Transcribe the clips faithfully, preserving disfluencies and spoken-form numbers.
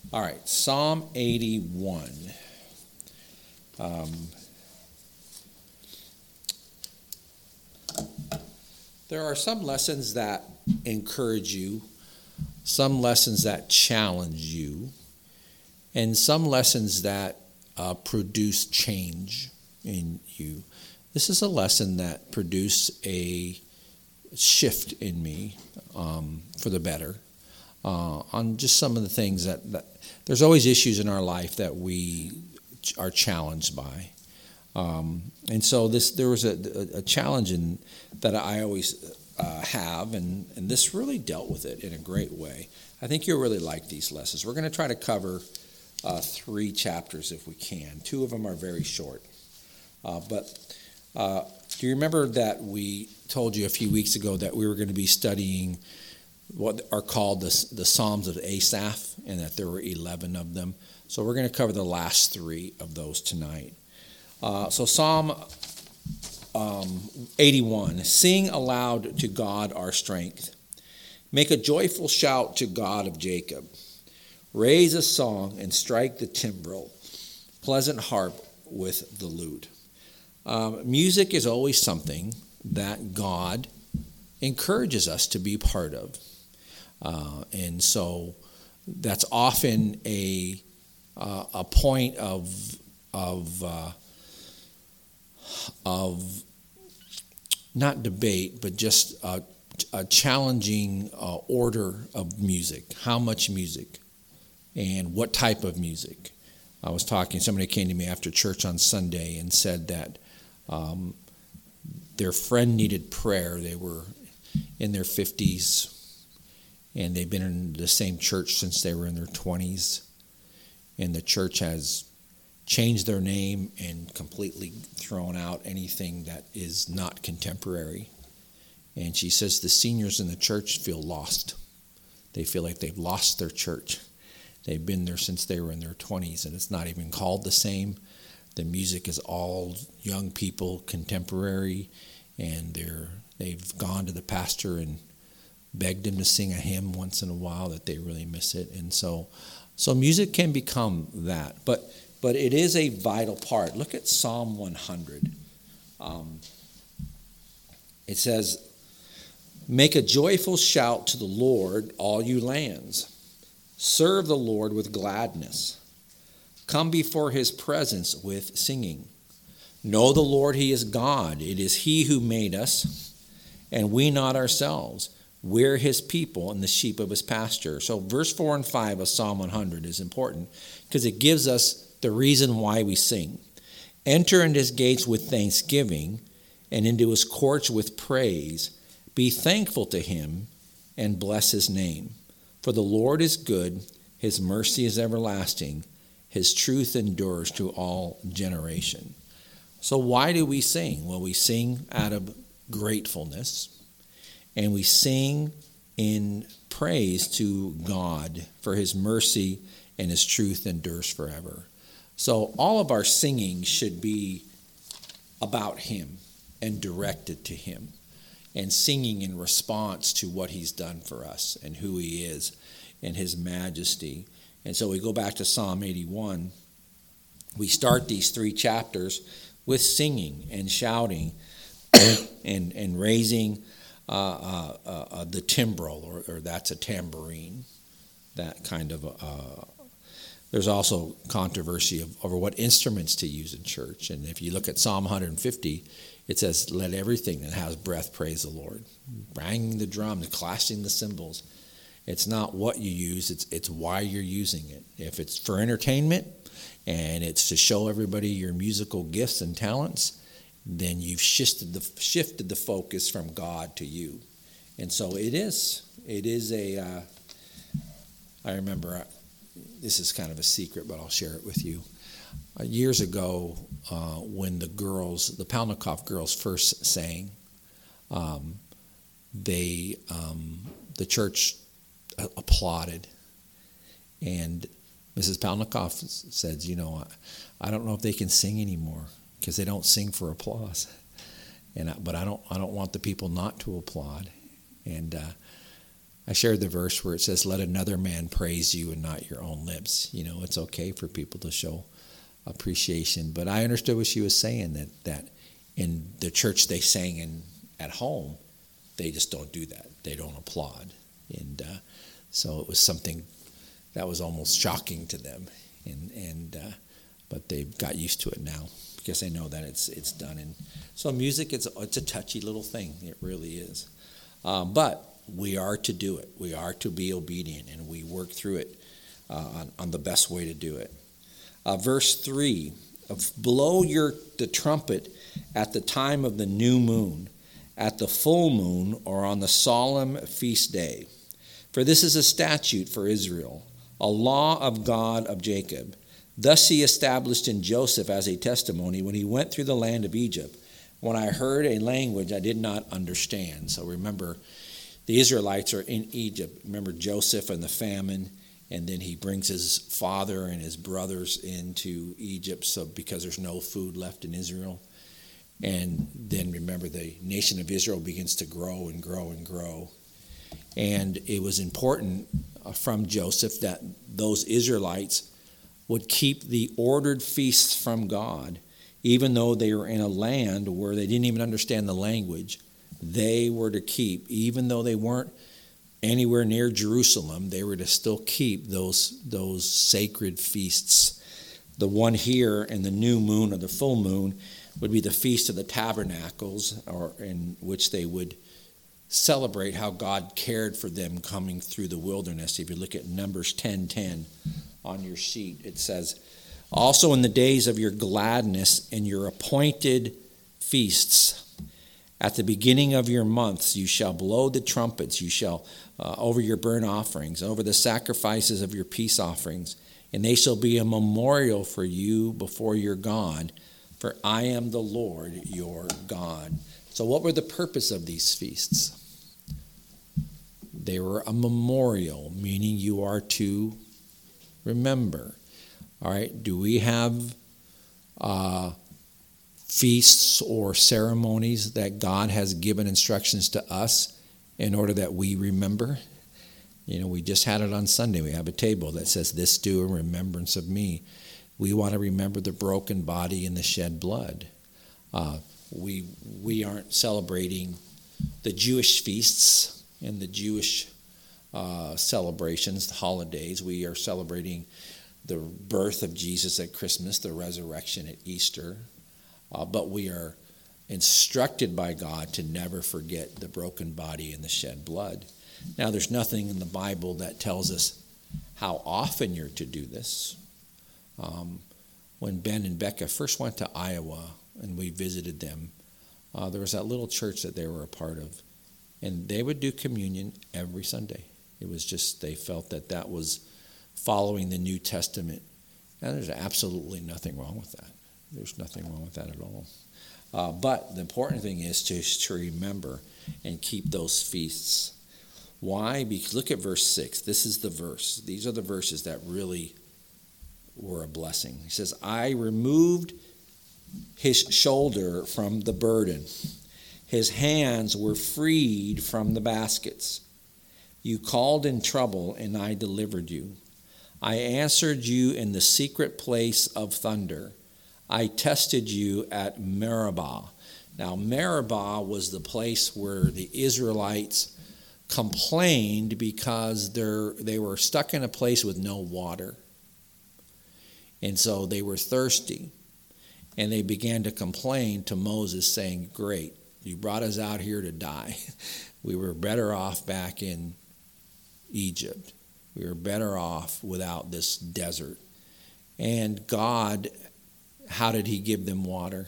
All right, Psalm eighty-one. Um, there are some lessons that encourage you, some lessons that challenge you, and some lessons that uh, produce change in you. This is a lesson that produced a shift in me um, for the better uh, on just some of the things that, that there's always issues in our life that we are challenged by. Um, and so this there was a, a, a challenge in, that I always uh, have, and, and this really dealt with it in a great way. I think you'll really like these lessons. We're going to try to cover uh, three chapters if we can. Two of them are very short. Uh, but uh, do you remember that we told you a few weeks ago that we were going to be studying what are called the, the Psalms of Asaph, and that there were eleven of them? So we're going to cover the last three of those tonight. Uh, so Psalm um, eighty-one, sing aloud to God our strength. Make a joyful shout to God of Jacob. Raise a song and strike the timbrel, pleasant harp with the lute. Um, music is always something that God encourages us to be part of. Uh, and so that's often a uh, a point of of uh, of not debate, but just a, a challenging uh, order of music. How much music and what type of music? I was talking, somebody came to me after church on Sunday and said that um, their friend needed prayer. They were in their fifties, and they've been in the same church since they were in their twenties. And the church has changed their name and completely thrown out anything that is not contemporary. And she says the seniors in the church feel lost. They feel like they've lost their church. They've been there since they were in their twenties, and it's not even called the same. The music is all young people, contemporary, and they're they've gone to the pastor and begged him to sing a hymn once in a while that they really miss it. And so so music can become that, but but it is a vital part. Look at Psalm one hundred. Um, it says, make a joyful shout to the Lord, all you lands. Serve the Lord with gladness. Come before his presence with singing. Know the Lord, he is God. It is he who made us, and we not ourselves. We're his people and the sheep of his pasture. So verse four and five of Psalm one hundred is important because it gives us the reason why we sing. Enter into his gates with thanksgiving and into his courts with praise. Be thankful to him and bless his name. For the Lord is good, his mercy is everlasting, his truth endures to all generation. So why do we sing? Well, we sing out of gratefulness, and we sing in praise to God for his mercy and his truth endures forever. So all of our singing should be about him and directed to him, and singing in response to what he's done for us and who he is and his majesty. And so we go back to Psalm eighty-one. We start these three chapters with singing and shouting and, and raising uh, uh, uh, the timbrel, or, or that's a tambourine, that kind of uh, there's also controversy of, over what instruments to use in church. And if you look at Psalm one hundred fifty, it says, let everything that has breath praise the Lord. Banging the drums, clashing the cymbals. It's not what you use, it's it's why you're using it. If it's for entertainment and it's to show everybody your musical gifts and talents, then you've shifted the shifted the focus from God to you. And so it is. It is a, uh, I remember, uh, this is kind of a secret, but I'll share it with you. Uh, years ago, uh, when the girls, the Palnikoff girls first sang, um, they, um, the church applauded. And Missus Palnikoff said, you know, I, I don't know if they can sing anymore because they don't sing for applause. And I, but I don't I don't want the people not to applaud. And uh, I shared the verse where it says, let another man praise you and not your own lips. You know, it's okay for people to show appreciation. But I understood what she was saying, that, that in the church they sang in at home, they just don't do that. They don't applaud. And uh, so it was something that was almost shocking to them. And, and uh, but they've got used to it now because they know that it's it's done. And so music, it's, it's a touchy little thing. It really is. Uh, but we are to do it. We are to be obedient, and we work through it uh, on, on the best way to do it. Uh, verse three, of blow your the trumpet at the time of the new moon, at the full moon, or on the solemn feast day. For this is a statute for Israel, a law of God of Jacob. Thus he established in Joseph as a testimony when he went through the land of Egypt, when I heard a language I did not understand. So remember, the Israelites are in Egypt. Remember Joseph and the famine, and then he brings his father and his brothers into Egypt so because there's no food left in Israel. And then remember, the nation of Israel begins to grow and grow and grow. And it was important from Joseph that those Israelites would keep the ordered feasts from God, even though they were in a land where they didn't even understand the language. They were to keep, even though they weren't anywhere near Jerusalem, they were to still keep those, those sacred feasts. The one here in the new moon or the full moon would be the Feast of the Tabernacles, or in which they would celebrate how God cared for them coming through the wilderness. If you look at Numbers ten ten on your sheet, it says, also in the days of your gladness and your appointed feasts, at the beginning of your months, you shall blow the trumpets, you shall, uh, over your burnt offerings, over the sacrifices of your peace offerings, and they shall be a memorial for you before your God, for I am the Lord your God. So what were the purpose of these feasts? They were a memorial, meaning you are to remember. All right, do we have uh, feasts or ceremonies that God has given instructions to us in order that we remember? You know, we just had it on Sunday. We have a table that says, this do in remembrance of me. We want to remember the broken body and the shed blood. Uh, we we aren't celebrating the Jewish feasts and the Jewish uh, celebrations, the holidays. We are celebrating the birth of Jesus at Christmas, the resurrection at Easter. Uh, but we are instructed by God to never forget the broken body and the shed blood. Now, there's nothing in the Bible that tells us how often you're to do this. Um, when Ben and Becca first went to Iowa and we visited them, uh, there was that little church that they were a part of, and they would do communion every Sunday. It was just, they felt that that was following the New Testament, and there's absolutely nothing wrong with that. There's nothing wrong with that at all. Uh, but the important thing is to, to remember and keep those feasts. Why? Because look at verse six. This is the verse. These are the verses that really were a blessing. He says, I removed his shoulder from the burden. His hands were freed from the baskets. You called in trouble, and I delivered you. I answered you in the secret place of thunder. I tested you at Meribah. Now, Meribah was the place where the Israelites complained because they're, they were stuck in a place with no water. And so they were thirsty. And they began to complain to Moses, saying, great, you brought us out here to die. We were better off back in Egypt. We were better off without this desert. And God, how did he give them water?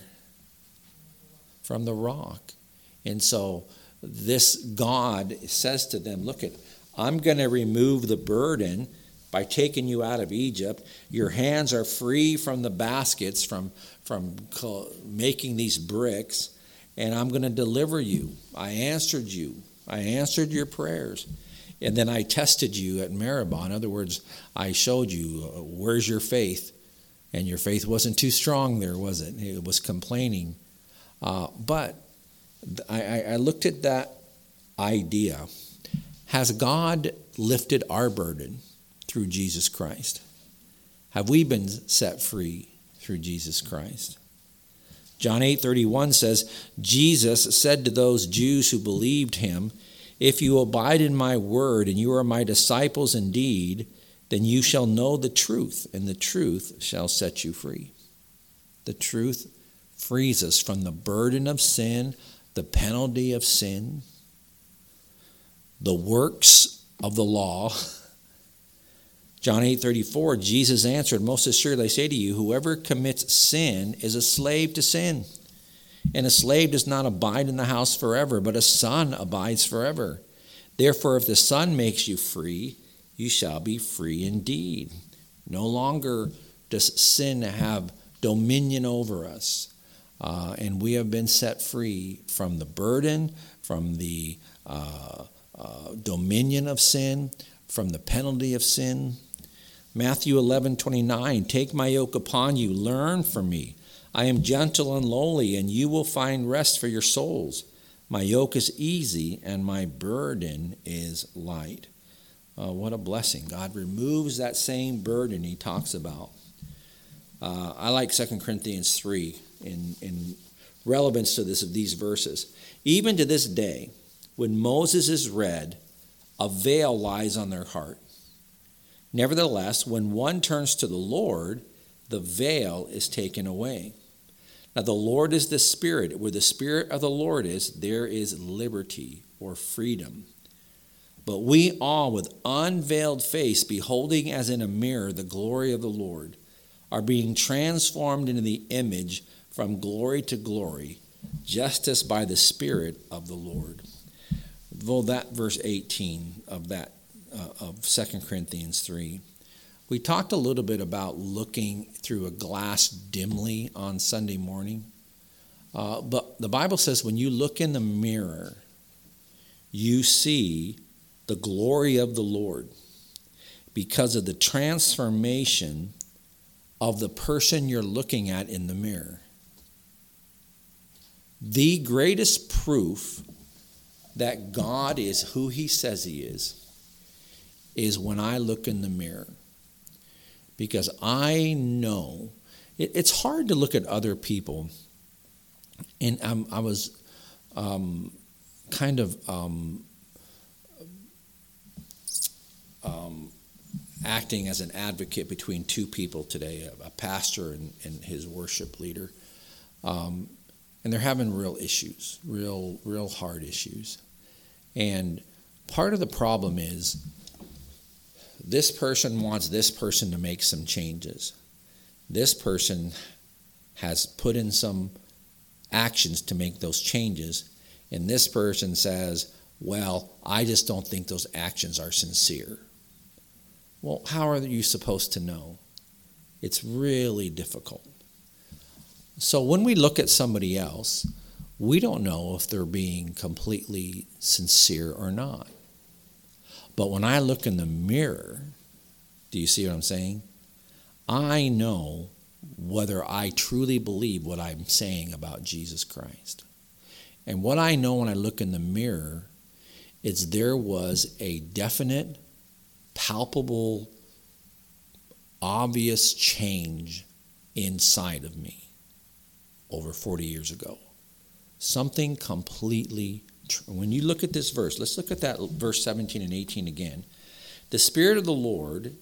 From the rock. And so this God says to them, look, at, I'm going to remove the burden by taking you out of Egypt. Your hands are free from the baskets, from, from making these bricks, and I'm going to deliver you. I answered you. I answered your prayers. And then I tested you at Meribah. In other words, I showed you, uh, where's your faith? And your faith wasn't too strong there, was it? It was complaining. Uh, but I, I looked at that idea. Has God lifted our burden through Jesus Christ? Have we been set free through Jesus Christ? John eight thirty-one says, Jesus said to those Jews who believed him, if you abide in my word and you are my disciples indeed, then you shall know the truth, and the truth shall set you free. The truth frees us from the burden of sin, the penalty of sin, the works of the law. John eight thirty-four, Jesus answered, most assuredly I say to you, whoever commits sin is a slave to sin. And a slave does not abide in the house forever, but a son abides forever. Therefore, if the Son makes you free, you shall be free indeed. No longer does sin have dominion over us. Uh, and we have been set free from the burden, from the uh, uh, dominion of sin, from the penalty of sin. Matthew eleven twenty-nine, take my yoke upon you, learn from me. I am gentle and lowly, and you will find rest for your souls. My yoke is easy, and my burden is light. Uh, what a blessing. God removes that same burden he talks about. Uh, I like Second Corinthians three in, in relevance to this of these verses. Even to this day, when Moses is read, a veil lies on their heart. Nevertheless, when one turns to the Lord, the veil is taken away. Now the Lord is the Spirit. Where the Spirit of the Lord is, there is liberty or freedom. But we all, with unveiled face, beholding as in a mirror the glory of the Lord, are being transformed into the image from glory to glory, just as by the Spirit of the Lord. Well, that verse eighteen of that uh, of Second Corinthians three. We talked a little bit about looking through a glass dimly on Sunday morning. Uh, but the Bible says when you look in the mirror, you see the glory of the Lord because of the transformation of the person you're looking at in the mirror. The greatest proof that God is who he says he is is when I look in the mirror. Because I know, it, it's hard to look at other people. And um, I was um, kind of um, um, acting as an advocate between two people today, a, a pastor and, and his worship leader. Um, and they're having real issues, real, real hard issues. And part of the problem is this person wants this person to make some changes. This person has put in some actions to make those changes. And this person says, well, I just don't think those actions are sincere. Well, how are you supposed to know? It's really difficult. So when we look at somebody else, we don't know if they're being completely sincere or not. But when I look in the mirror, do you see what I'm saying? I know whether I truly believe what I'm saying about Jesus Christ. And what I know when I look in the mirror is there was a definite, palpable, obvious change inside of me over forty years ago. Something completely tr- when you look at this verse, let's look at that verse seventeen and eighteen again. The Spirit of the Lord,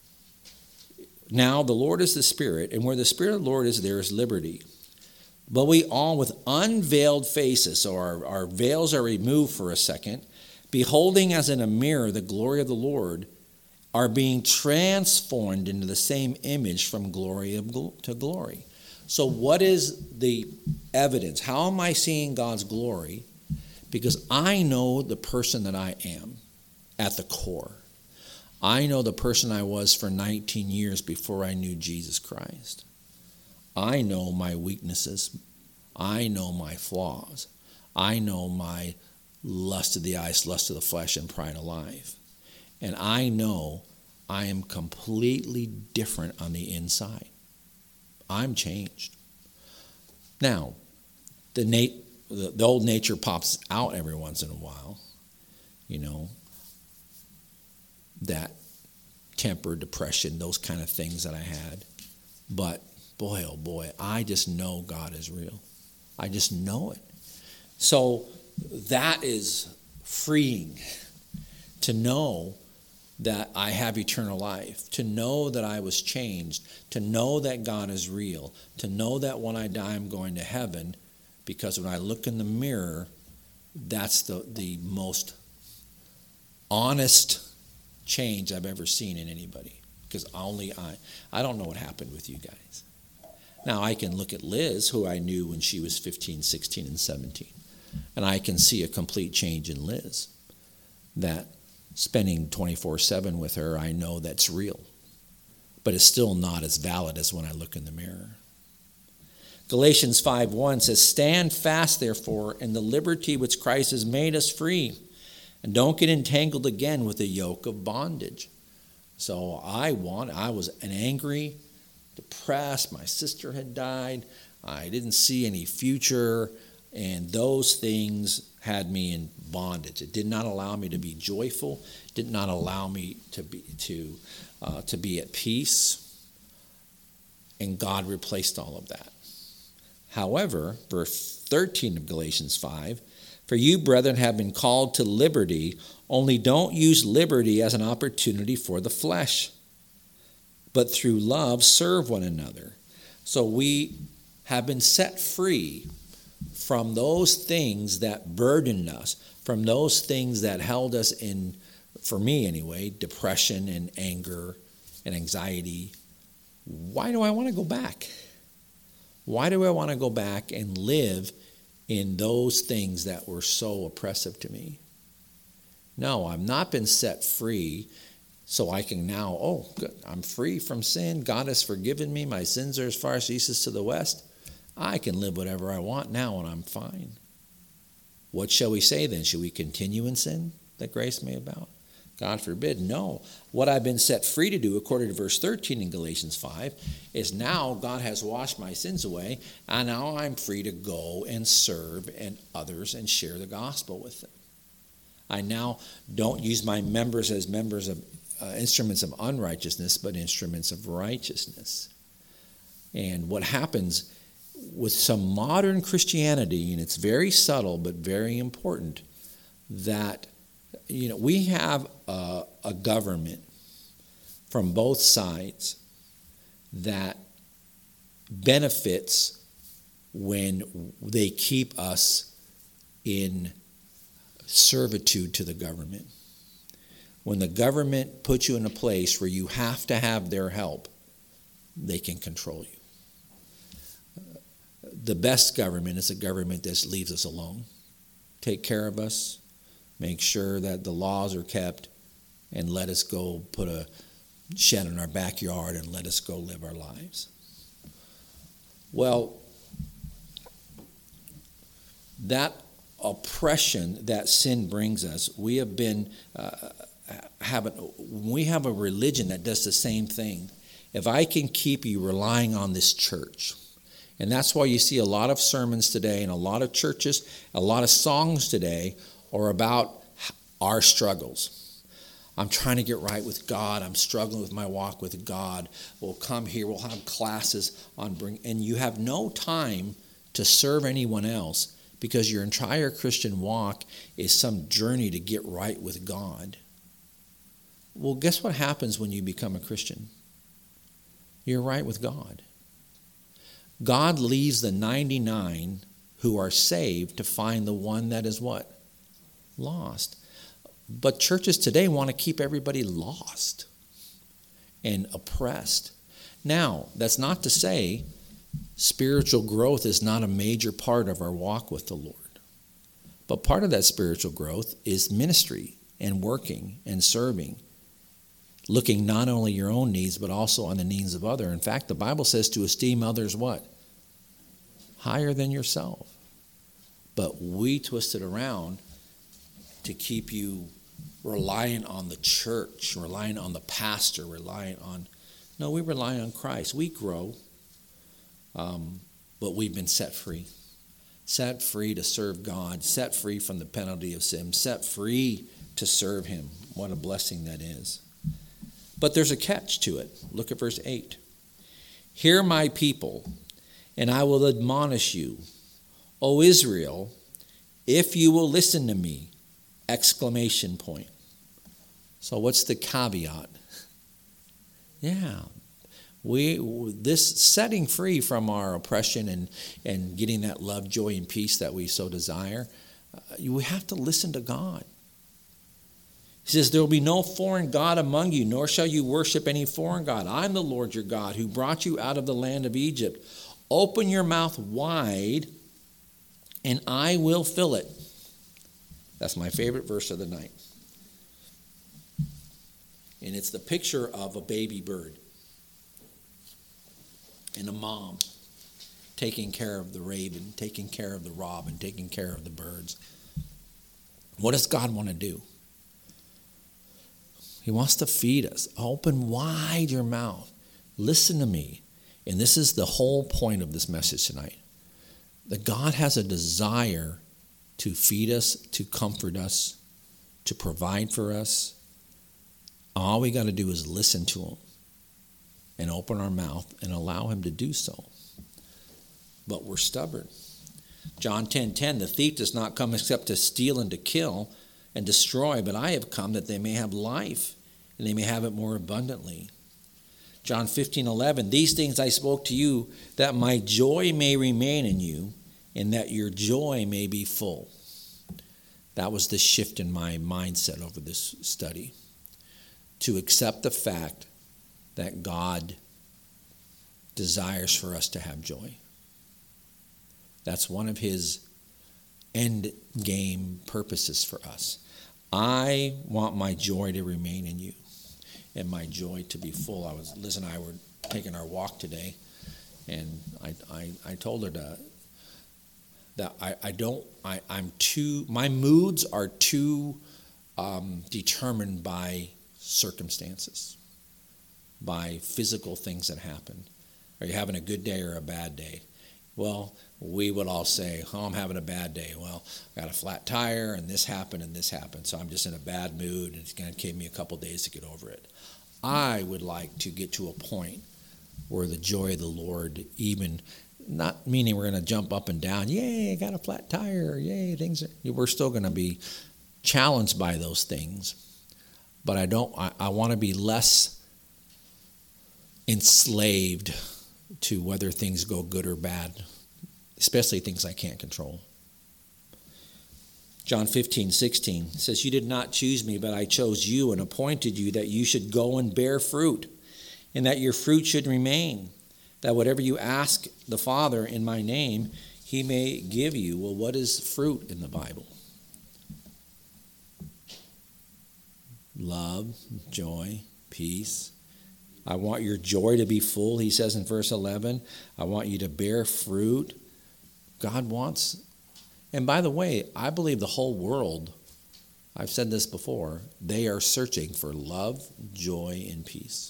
now the Lord is the Spirit, and where the Spirit of the Lord is, there is liberty. But we all with unveiled faces, so our, our veils are removed for a second, beholding as in a mirror the glory of the Lord, are being transformed into the same image from glory to glory. So what is the evidence? How am I seeing God's glory? Because I know the person that I am at the core. I know the person I was for nineteen years before I knew Jesus Christ. I know my weaknesses. I know my flaws. I know my lust of the eyes, lust of the flesh, and pride of life. And I know I am completely different on the inside. I'm changed. Now, the, nat- the, the old nature pops out every once in a while, you know. that temper, depression, those kind of things that I had. But boy, oh boy, I just know God is real. I just know it. So that is freeing, to know that I have eternal life, to know that I was changed, to know that God is real, to know that when I die I'm going to heaven, because when I look in the mirror, that's the, the most honest change I've ever seen in anybody, because only I, I don't know what happened with you guys. Now I can look at Liz, who I knew when she was fifteen, sixteen, and seventeen, and I can see a complete change in Liz. That spending twenty-four seven with her, I know that's real, but it's still not as valid as when I look in the mirror. Galatians five one says, "Stand fast, therefore, in the liberty which Christ has made us free, and don't get entangled again with the yoke of bondage." So I want, I was an angry, depressed. My sister had died. I didn't see any future, and those things had me in bondage. It did not allow me to be joyful. Did not allow me to be to uh, to be at peace. And God replaced all of that. However, verse thirteen of Galatians five, "For you, brethren, have been called to liberty, only don't use liberty as an opportunity for the flesh, but through love serve one another." So we have been set free from those things that burdened us, from those things that held us in, for me anyway, depression and anger and anxiety. Why do I want to go back? Why do I want to go back and live in those things that were so oppressive to me? No, I've not been set free so I can now, oh, good, I'm free from sin. God has forgiven me. My sins are as far as the east is to the west. I can live whatever I want now and I'm fine. What shall we say then? Should we continue in sin that grace may abound? God forbid. No. What I've been set free to do, according to verse thirteen in Galatians five, is now God has washed my sins away, and now I'm free to go and serve and others and share the gospel with them. I now don't use my members as members of uh, instruments of unrighteousness, but instruments of righteousness. And what happens with some modern Christianity, and it's very subtle but very important, that you know we have a, a government from both sides that benefits when they keep us in servitude to the government. When the government puts you in a place where you have to have their help, they can control you. The best government is a government that leaves us alone. Take care of us, make sure that the laws are kept, and let us go put a shed in our backyard and let us go live our lives. Well, that oppression that sin brings us, we have been uh, having, we have a religion that does the same thing. If I can keep you relying on this church, and that's why you see a lot of sermons today and a lot of churches, a lot of songs today are about our struggles. I'm trying to get right with God. I'm struggling with my walk with God. We'll come here. We'll have classes on bring, and you have no time to serve anyone else because your entire Christian walk is some journey to get right with God. Well, guess what happens when you become a Christian? You're right with God. God leaves the ninety-nine who are saved to find the one that is what? Lost. But churches today want to keep everybody lost and oppressed. Now, that's not to say spiritual growth is not a major part of our walk with the Lord. But part of that spiritual growth is ministry and working and serving, looking not only your own needs, but also on the needs of others. In fact, the Bible says to esteem others what? Higher than yourself. But we twist it around to keep you reliant on the church, reliant on the pastor, reliant on... No, we rely on Christ. We grow, um, but we've been set free. Set free to serve God, set free from the penalty of sin, set free to serve Him. What a blessing that is. But there's a catch to it. Look at verse eight. Hear my people, and I will admonish you, O Israel, if you will listen to me! Exclamation point. So what's the caveat? Yeah, we this setting free from our oppression and, and getting that love, joy, and peace that we so desire, uh, we have to listen to God. He says, there will be no foreign god among you, nor shall you worship any foreign god. I'm the Lord your God who brought you out of the land of Egypt. Open your mouth wide, and I will fill it. That's my favorite verse of the night. And it's the picture of a baby bird and a mom taking care of the raven, taking care of the robin, taking care of the birds. What does God want to do? He wants to feed us. Open wide your mouth. Listen to me. And this is the whole point of this message tonight. That God has a desire to feed us, to comfort us, to provide for us. All we got to do is listen to him and open our mouth and allow him to do so. But we're stubborn. John ten ten, the thief does not come except to steal and to kill and destroy, but I have come that they may have life and they may have it more abundantly. John fifteen eleven, these things I spoke to you that my joy may remain in you and that your joy may be full. That was the shift in my mindset over this study. To accept the fact that God desires for us to have joy. That's one of his end game purposes for us. I want my joy to remain in you and my joy to be full. I was Liz and I were taking our walk today, and I I, I told her to, that I, I don't I, I'm too my moods are too um, determined by circumstances, by physical things that happen. Are you having a good day or a bad day? Well, we would all say, oh, I'm having a bad day. Well, I got a flat tire, and this happened, and this happened, so I'm just in a bad mood, and it's going to take me a couple days to get over it. I would like to get to a point where the joy of the Lord, even, not meaning we're going to jump up and down, yay, I got a flat tire, yay, things are, we're still going to be challenged by those things. But I don't, I, I want to be less enslaved to whether things go good or bad, especially things I can't control. John fifteen sixteen says, you did not choose me, but I chose you and appointed you that you should go and bear fruit, and that your fruit should remain, that whatever you ask the Father in my name, he may give you. Well, what is fruit in the Bible? Love, joy, peace. I want your joy to be full, he says in verse eleven. I want you to bear fruit. God wants, and by the way, I believe the whole world, I've said this before, they are searching for love, joy, and peace.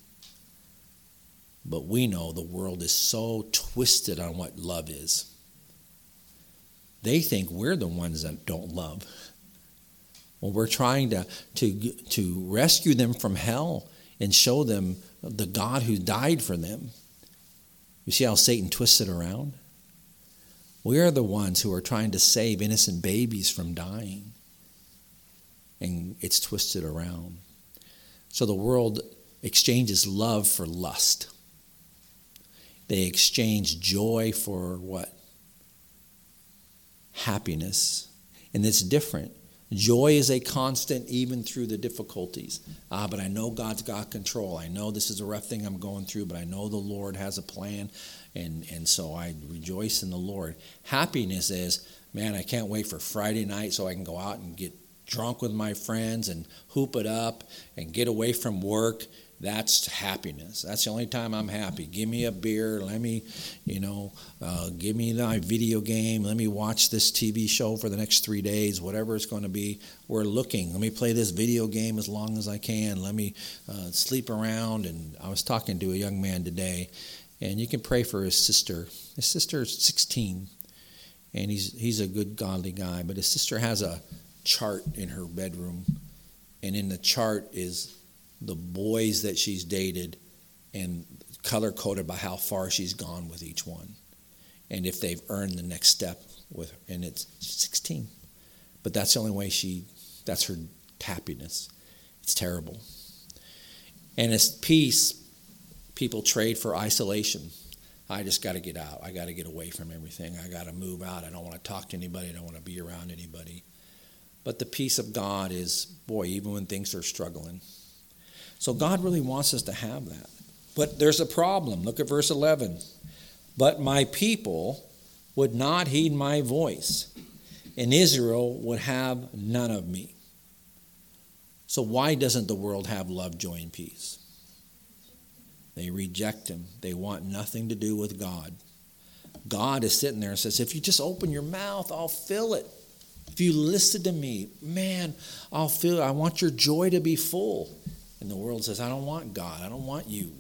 But we know the world is so twisted on what love is. They think we're the ones that don't love. Well, we're trying to, to, to rescue them from hell and show them the God who died for them. You see how Satan twists it around? We are the ones who are trying to save innocent babies from dying. And it's twisted around. So the world exchanges love for lust. They exchange joy for what? Happiness. And it's different. Joy is a constant even through the difficulties. Ah, but I know God's got control. I know this is a rough thing I'm going through, but I know the Lord has a plan, and, and so I rejoice in the Lord. Happiness is, man, I can't wait for Friday night so I can go out and get drunk with my friends and hoop it up and get away from work. That's happiness. That's the only time I'm happy. Give me a beer. Let me, you know, uh, give me my video game. Let me watch this T V show for the next three days, whatever it's going to be. We're looking. Let me play this video game as long as I can. Let me uh, sleep around. And I was talking to a young man today, and you can pray for his sister. His sister is sixteen, and he's he's a good, godly guy. But his sister has a chart in her bedroom, and in the chart is the boys that she's dated and color-coded by how far she's gone with each one. And if they've earned the next step with her. And it's she's sixteen. But that's the only way she, that's her happiness. It's terrible. And as peace, people trade for isolation. I just got to get out. I got to get away from everything. I got to move out. I don't want to talk to anybody. I don't want to be around anybody. But the peace of God is, boy, even when things are struggling. So God really wants us to have that. But there's a problem. Look at verse eleven. But my people would not heed my voice, and Israel would have none of me. So why doesn't the world have love, joy, and peace? They reject him. They want nothing to do with God. God is sitting there and says, if you just open your mouth, I'll fill it. If you listen to me, man, I'll fill it. I want your joy to be full. And the world says, I don't want God. I don't want you.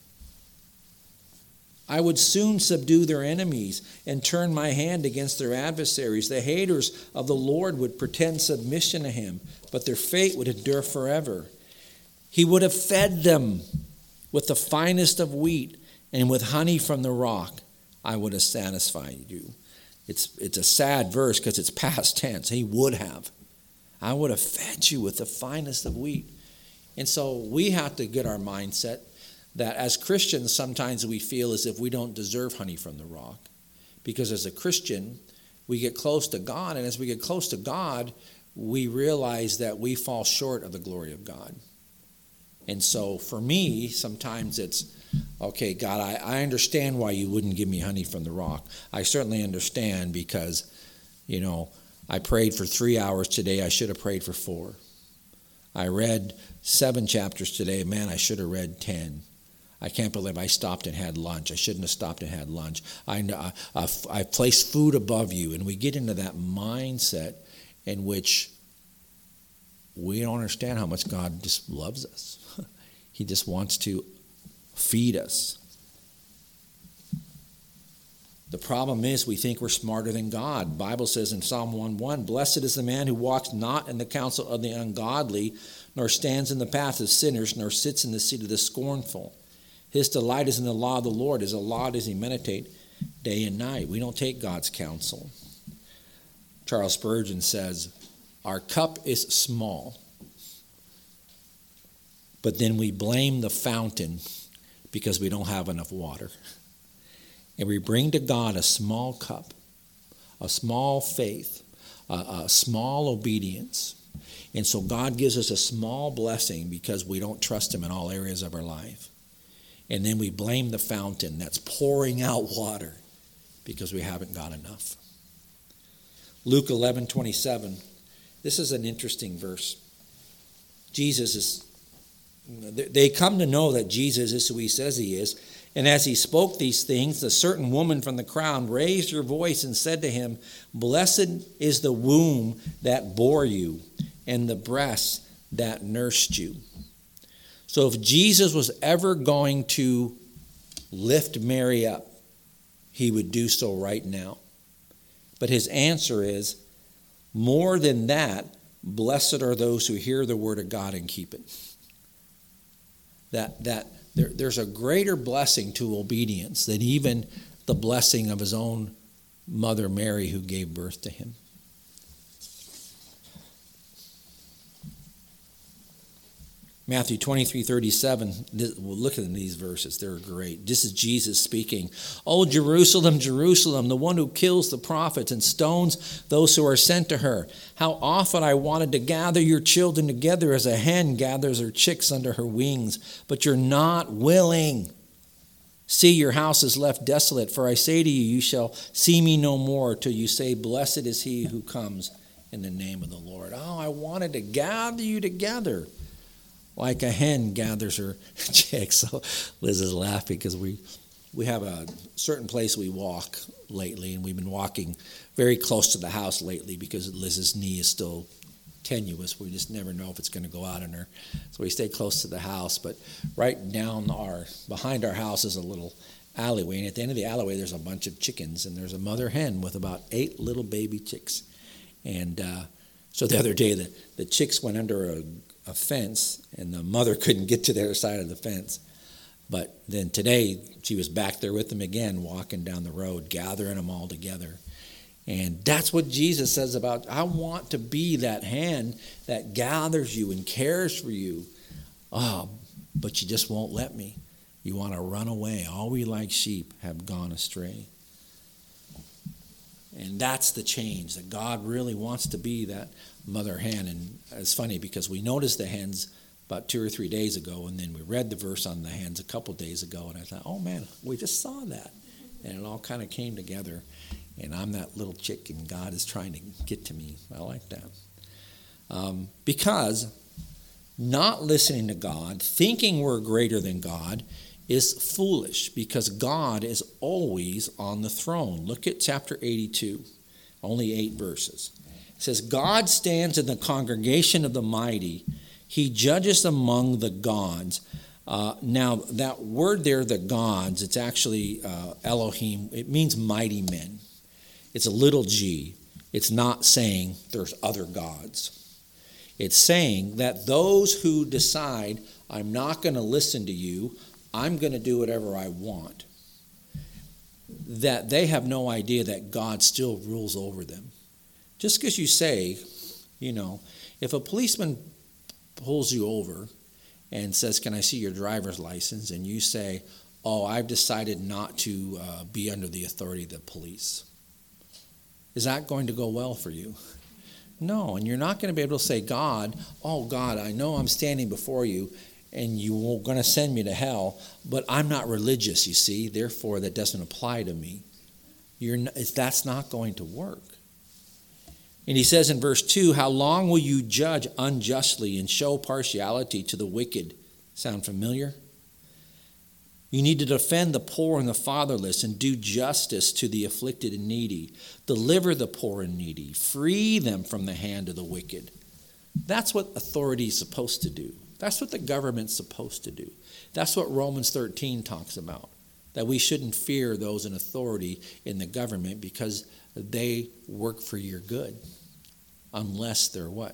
I would soon subdue their enemies and turn my hand against their adversaries. The haters of the Lord would pretend submission to him, but their fate would endure forever. He would have fed them with the finest of wheat and with honey from the rock. I would have satisfied you. It's, it's a sad verse because it's past tense. He would have. I would have fed you with the finest of wheat. And so we have to get our mindset that as Christians, sometimes we feel as if we don't deserve honey from the rock. Because as a Christian, we get close to God, and as we get close to God, we realize that we fall short of the glory of God. And so for me, sometimes it's, okay, God, I, I understand why you wouldn't give me honey from the rock. I certainly understand because, you know, I prayed for three hours today. I should have prayed for four. I read seven chapters today. Man, I should have read ten. I can't believe I stopped and had lunch. I shouldn't have stopped and had lunch. I, I, I, I placed food above you. And we get into that mindset in which we don't understand how much God just loves us. He just wants to feed us. The problem is we think we're smarter than God. The Bible says in Psalm one one, blessed is the man who walks not in the counsel of the ungodly, nor stands in the path of sinners, nor sits in the seat of the scornful. His delight is in the law of the Lord. His law does he meditate day and night. We don't take God's counsel. Charles Spurgeon says, our cup is small, but then we blame the fountain because we don't have enough water. And we bring to God a small cup, a small faith, a, a small obedience. And so God gives us a small blessing because we don't trust him in all areas of our life. And then we blame the fountain that's pouring out water because we haven't got enough. Luke eleven twenty-seven. This is an interesting verse. Jesus is, they come to know that Jesus is who he says he is. And as he spoke these things, a certain woman from the crowd raised her voice and said to him, blessed is the womb that bore you and the breast that nursed you. So if Jesus was ever going to lift Mary up, he would do so right now. But his answer is, more than that, blessed are those who hear the word of God and keep it. That, that there, there's a greater blessing to obedience than even the blessing of his own mother Mary who gave birth to him. Matthew twenty-three thirty-seven, we'll look at these verses. They're great. This is Jesus speaking. Oh, Jerusalem, Jerusalem, the one who kills the prophets and stones those who are sent to her. How often I wanted to gather your children together as a hen gathers her chicks under her wings, but you're not willing. See, your house is left desolate, for I say to you, you shall see me no more till you say, blessed is he who comes in the name of the Lord. Oh, I wanted to gather you together like a hen gathers her chicks. So Liz is laughing because we we have a certain place we walk lately, and we've been walking very close to the house lately because Liz's knee is still tenuous. We just never know if it's going to go out on her. So we stay close to the house. But right down our, behind our house is a little alleyway, and at the end of the alleyway there's a bunch of chickens, and there's a mother hen with about eight little baby chicks. And uh, so the other day the, the chicks went under a a fence, and the mother couldn't get to the other side of the fence. But then today, she was back there with them again, walking down the road, gathering them all together. And that's what Jesus says about, I want to be that hand that gathers you and cares for you. Oh, but you just won't let me. You want to run away. All we like sheep have gone astray. And that's the change, that God really wants to be that mother hen. And it's funny because we noticed the hens about two or three days ago, and then we read the verse on the hens a couple days ago, and I thought, oh man, we just saw that. And it all kind of came together. And I'm that little chick, and God is trying to get to me. I like that. Um, because not listening to God, thinking we're greater than God, is foolish, because God is always on the throne. Look at chapter eighty-two, only eight verses. It says, God stands in the congregation of the mighty. He judges among the gods. Uh, now, that word there, the gods, it's actually uh, Elohim. It means mighty men. It's a little g. It's not saying there's other gods. It's saying that those who decide, I'm not going to listen to you, I'm going to do whatever I want, that they have no idea that God still rules over them. Just because you say, you know, if a policeman pulls you over and says, can I see your driver's license? And you say, oh, I've decided not to uh, be under the authority of the police. Is that going to go well for you? No, and you're not going to be able to say, God, oh God, I know I'm standing before you and you're going to send me to hell, but I'm not religious, you see, therefore that doesn't apply to me. You're not, that's not going to work. And he says in verse two, how long will you judge unjustly and show partiality to the wicked? Sound familiar? You need to defend the poor and the fatherless and do justice to the afflicted and needy. Deliver the poor and needy. Free them from the hand of the wicked. That's what authority is supposed to do. That's what the government's supposed to do. That's what Romans thirteen talks about, that we shouldn't fear those in authority in the government because they work for your good, unless they're what?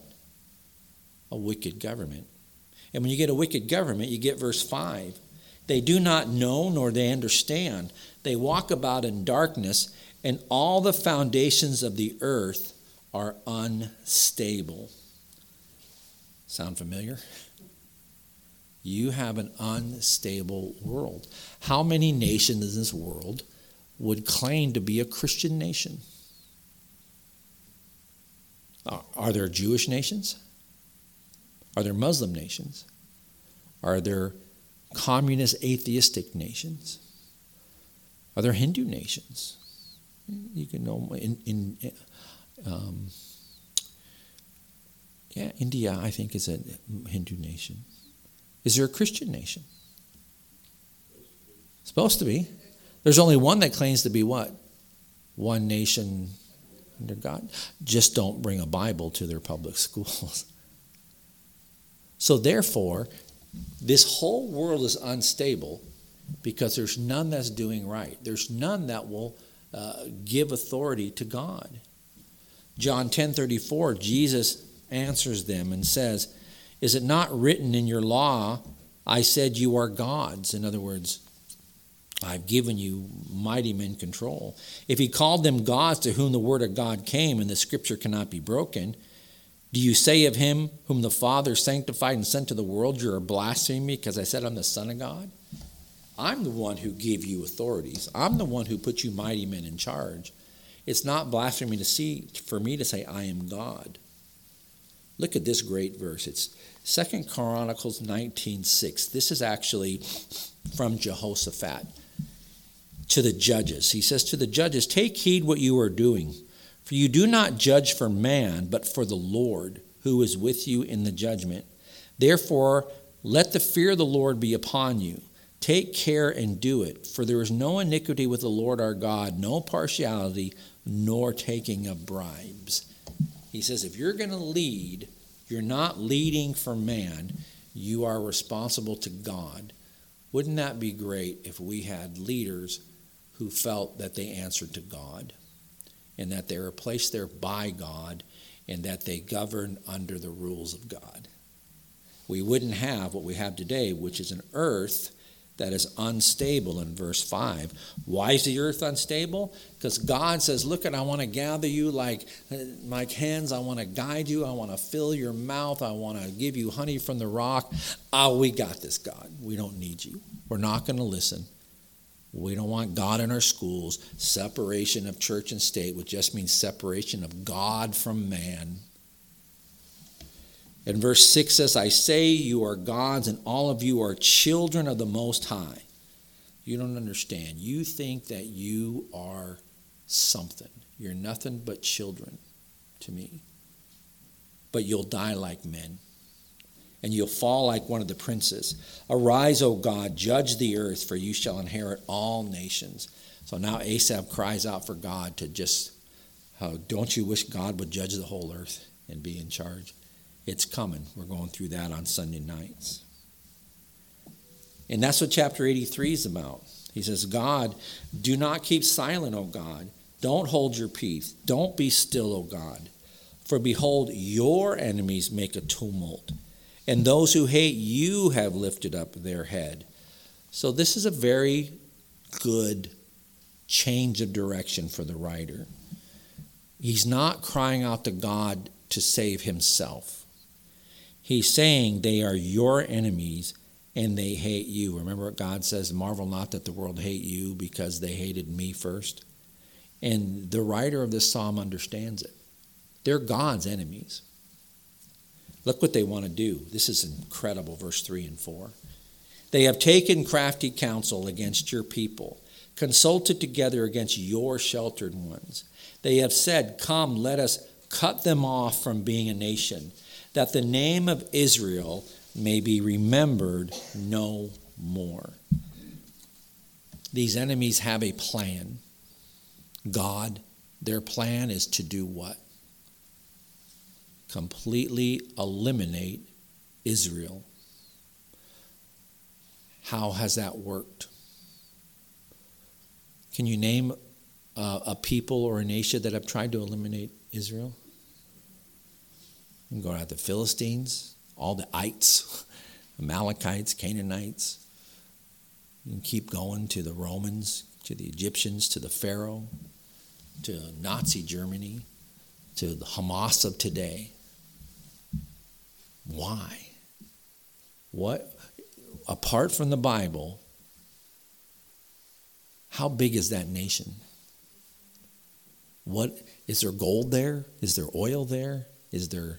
A wicked government. And when you get a wicked government, you get verse five. They do not know nor they understand. They walk about in darkness, and all the foundations of the earth are unstable. Sound familiar? You have an unstable world. How many nations in this world would claim to be a Christian nation? Are there Jewish nations? Are there Muslim nations? Are there communist atheistic nations? Are there Hindu nations? You can know in, in um, yeah, India, I think, is a Hindu nation. Is there a Christian nation? Supposed to be. There's only one that claims to be what? One nation under God. Just don't bring a Bible to their public schools. So therefore, this whole world is unstable because there's none that's doing right. There's none that will uh, give authority to God. John ten thirty-four, Jesus answers them and says, is it not written in your law, I said you are gods? In other words, I've given you mighty men control. If he called them gods to whom the word of God came and the scripture cannot be broken, do you say of him whom the Father sanctified and sent to the world, you're blaspheming me because I said I'm the Son of God? I'm the one who gave you authorities. I'm the one who put you mighty men in charge. It's not blasphemy to see, for me to say I am God. Look at this great verse. It's Second Chronicles nineteen six. This is actually from Jehoshaphat to the judges. He says to the judges, take heed what you are doing, for you do not judge for man, but for the Lord, who is with you in the judgment. Therefore, let the fear of the Lord be upon you. Take care and do it, for there is no iniquity with the Lord our God, no partiality, nor taking of bribes. He says, if you're going to lead, you're not leading for man, you are responsible to God. Wouldn't that be great if we had leaders who felt that they answered to God and that they were placed there by God and that they govern under the rules of God? we wouldn't have what we have today, which is an earth that is unstable in verse five. Why is the earth unstable? Because God says, look, I want to gather you like, like hens. I want to guide you. I want to fill your mouth. I want to give you honey from the rock. Oh, we got this, God. We don't need you. We're not going to listen. We don't want God in our schools. Separation of church and state, which just means separation of God from man. And verse six says, I say you are gods and all of you are children of the Most High. You don't understand. You think that you are something. You're nothing but children to me. But you'll die like men. And you'll fall like one of the princes. Arise, O God, judge the earth, for you shall inherit all nations. So now Asaph cries out for God to just, oh, don't you wish God would judge the whole earth and be in charge? It's coming. We're going through that on Sunday nights. And that's what chapter eighty-three is about. He says, God, do not keep silent, O God. Don't hold your peace. Don't be still, O God. For behold, your enemies make a tumult, and those who hate you have lifted up their head. So this is a very good change of direction for the writer. He's not crying out to God to save himself. He's saying they are your enemies and they hate you. Remember what God says, marvel not that the world hate you because they hated me first. And the writer of this psalm understands it. They're God's enemies. Look what they want to do. This is incredible, verse three and four. They have taken crafty counsel against your people, consulted together against your sheltered ones. They have said, come, let us cut them off from being a nation, that the name of Israel may be remembered no more. These enemies have a plan. God, their plan is to do what? Completely eliminate Israel. How has that worked? Can you name uh, a people or a nation that have tried to eliminate Israel? You can go out the Philistines, all the ites, Amalekites, Canaanites. You can keep going to the Romans, to the Egyptians, to the Pharaoh, to Nazi Germany, to the Hamas of today. Why? What? Apart from the Bible, how big is that nation? What is there gold there? Is there oil there? Is there?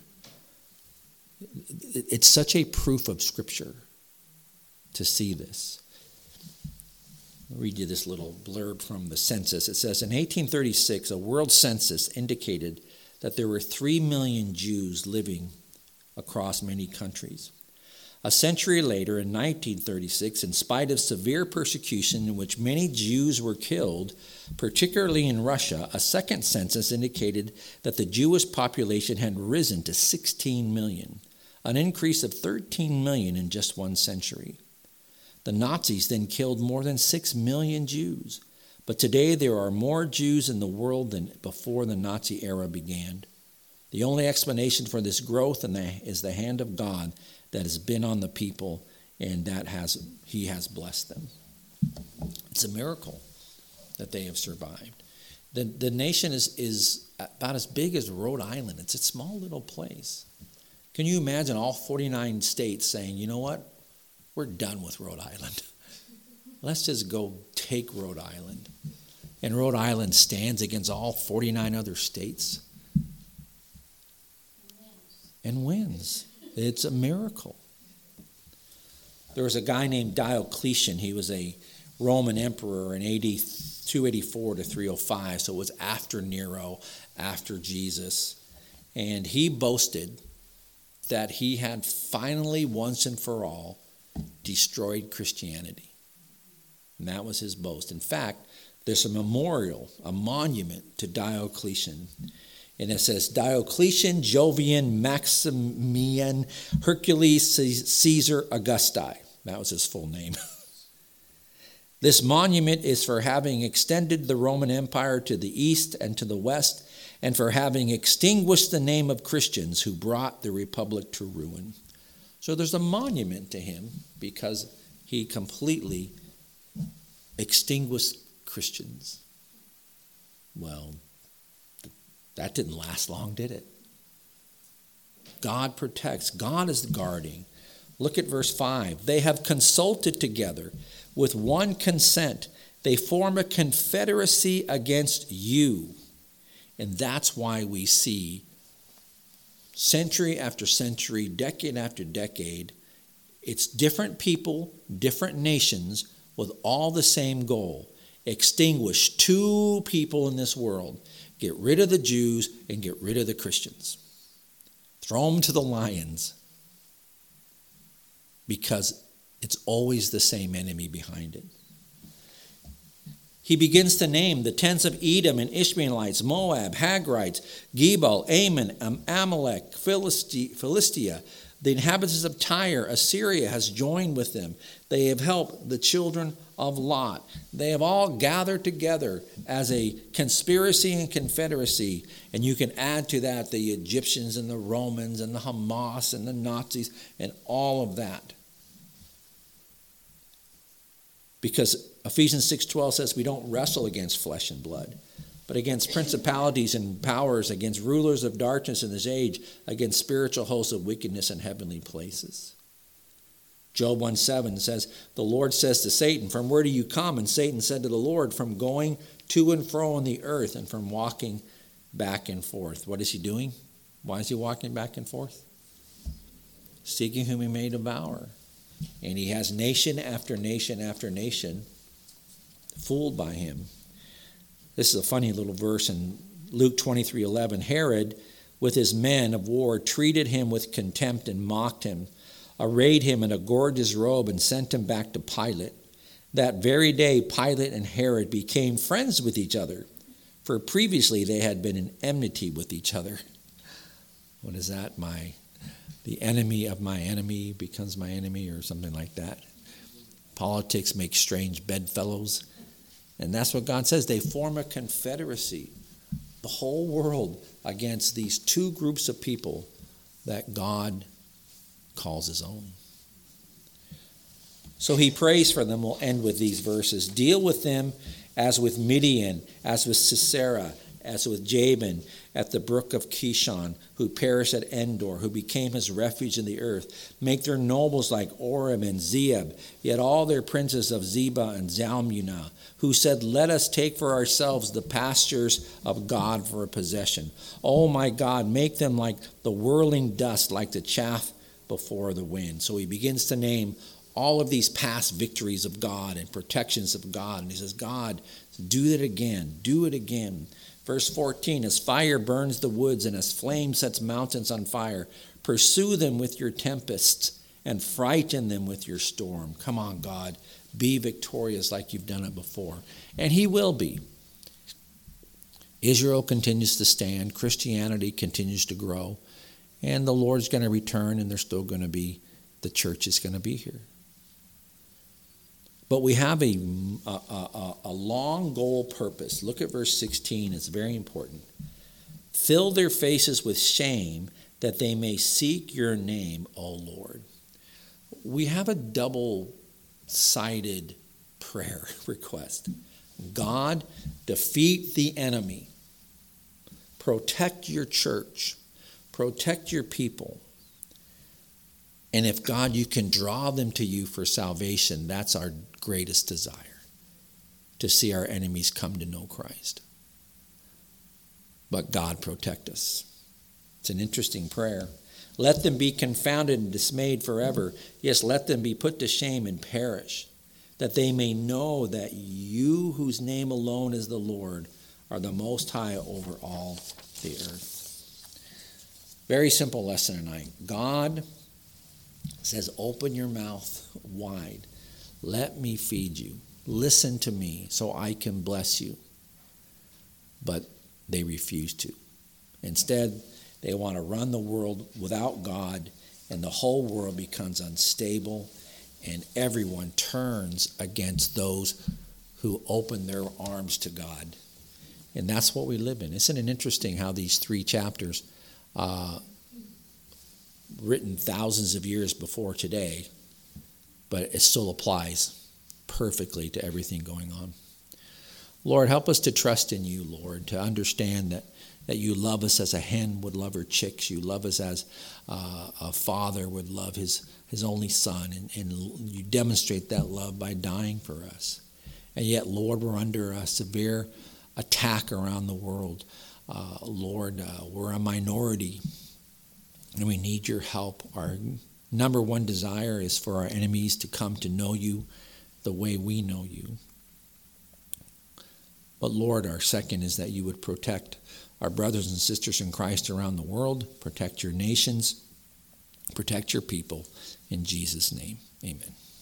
It's such a proof of Scripture to see this. I'll read you this little blurb from the census. It says, in eighteen thirty-six, a world census indicated that there were three million Jews living across many countries. A century later, in nineteen thirty-six, in spite of severe persecution in which many Jews were killed, particularly in Russia, a second census indicated that the Jewish population had risen to sixteen million, an increase of thirteen million in just one century. The Nazis then killed more than six million Jews, but today there are more Jews in the world than before the Nazi era began. The only explanation for this growth is the hand of God that has been on the people, and that has he has blessed them. It's a miracle that they have survived. The, the nation is, is about as big as Rhode Island. It's a small little place. Can you imagine all forty-nine states saying, you know what? We're done with Rhode Island. Let's just go take Rhode Island. And Rhode Island stands against all forty-nine other states and wins. It's a miracle. There was a guy named Diocletian. He was a Roman emperor in A D two eighty-four to three oh five, so it was after Nero, after Jesus. And he boasted that he had finally, once and for all, destroyed Christianity. And that was his boast. In fact, there's a memorial, a monument to Diocletian. And it says, Diocletian, Jovian, Maximian, Hercules, Caesar, Augusti. That was his full name. This monument is for having extended the Roman Empire to the east and to the west, and for having extinguished the name of Christians who brought the republic to ruin. So there's a monument to him because he completely extinguished Christians. Well, that didn't last long, did it? God protects. God is guarding. Look at verse five. They have consulted together with one consent. They form a confederacy against you. And that's why we see century after century, decade after decade, it's different people, different nations with all the same goal. Extinguish two people in this world. Get rid of the Jews and get rid of the Christians. Throw them to the lions. Because it's always the same enemy behind it. He begins to name the tents of Edom and Ishmaelites, Moab, Hagrites, Gebal, Ammon, Amalek, Philistia. The inhabitants of Tyre, Assyria has joined with them. They have helped the children of Lot. They have all gathered together as a conspiracy and confederacy. And you can add to that the Egyptians and the Romans and the Hamas and the Nazis and all of that. Because Ephesians six twelve says we don't wrestle against flesh and blood, but against principalities and powers, against rulers of darkness in this age, against spiritual hosts of wickedness in heavenly places. Job one seven says, the Lord says to Satan, from where do you come? And Satan said to the Lord, from going to and fro on the earth and from walking back and forth. What is he doing? Why is he walking back and forth? Seeking whom he may devour. And he has nation after nation after nation fooled by him. This is a funny little verse in Luke twenty-three eleven. Herod, with his men of war, treated him with contempt and mocked him, arrayed him in a gorgeous robe, and sent him back to Pilate. That very day, Pilate and Herod became friends with each other, for previously they had been in enmity with each other. What is that? My the enemy of my enemy becomes my enemy, or something like that. Politics makes strange bedfellows. And that's what God says. They form a confederacy, the whole world, against these two groups of people that God calls his own. So he prays for them. We'll end with these verses. Deal with them as with Midian, as with Sisera, as with Jabin at the brook of Kishon, who perished at Endor, who became his refuge in the earth. Make their nobles like Oreb and Zeeb, yet all their princes of Zebah and Zalmunna, who said, let us take for ourselves the pastures of God for a possession. Oh my God, make them like the whirling dust, like the chaff before the wind. So he begins to name all of these past victories of God and protections of God. And he says, God, do it again, do it again. Verse fourteen, as fire burns the woods and as flame sets mountains on fire, pursue them with your tempests and frighten them with your storm. Come on, God, be victorious like you've done it before. And he will be. Israel continues to stand. Christianity continues to grow. And the Lord's going to return, and there's still going to be, the church is going to be here. But we have a, a, a, a long goal purpose. Look at verse sixteen. It's very important. Fill their faces with shame that they may seek your name, O Lord. We have a double-sided prayer request. God, defeat the enemy. Protect your church. Protect your people. And if, God, you can draw them to you for salvation, that's our greatest desire, to see our enemies come to know Christ. But God, protect us. It's an interesting prayer. Let them be confounded and dismayed forever. Yes, let them be put to shame and perish, that they may know that you, whose name alone is the Lord, are the Most High over all the earth. Very simple lesson tonight. God says, open your mouth wide. Let me feed you. Listen to me so I can bless you. But they refuse to. Instead, they want to run the world without God, and the whole world becomes unstable, and everyone turns against those who open their arms to God. And that's what we live in. Isn't it interesting how these three chapters uh, written thousands of years before today, but it still applies perfectly to everything going on. Lord, help us to trust in you, Lord, to understand that, that you love us as a hen would love her chicks. You love us as uh, a father would love his, his only son, and, and you demonstrate that love by dying for us. And yet, Lord, we're under a severe attack around the world. Uh, Lord, uh, we're a minority, and we need your help. Our number one desire is for our enemies to come to know you the way we know you. But Lord, our second is that you would protect our brothers and sisters in Christ around the world, protect your nations, protect your people. In Jesus' name, amen.